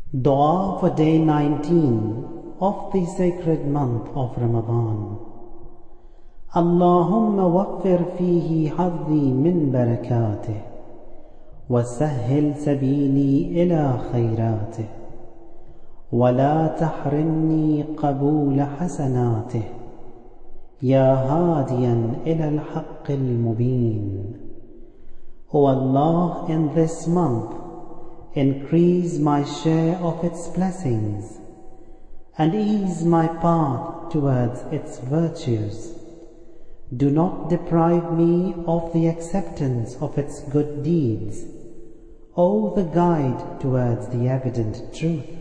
Dua for day 19 of the sacred month of Ramadan. Allahumma waffir fihi hadhi min barakatih wa sahhil sabili ila khayratih wa la tahrimni qabula hasanatih ya hadiyan ila al-haqqil mubin. O Allah, in this month increase my share of its blessings and ease my path towards its virtues. Do not deprive me of the acceptance of its good deeds, O the guide towards the evident truth.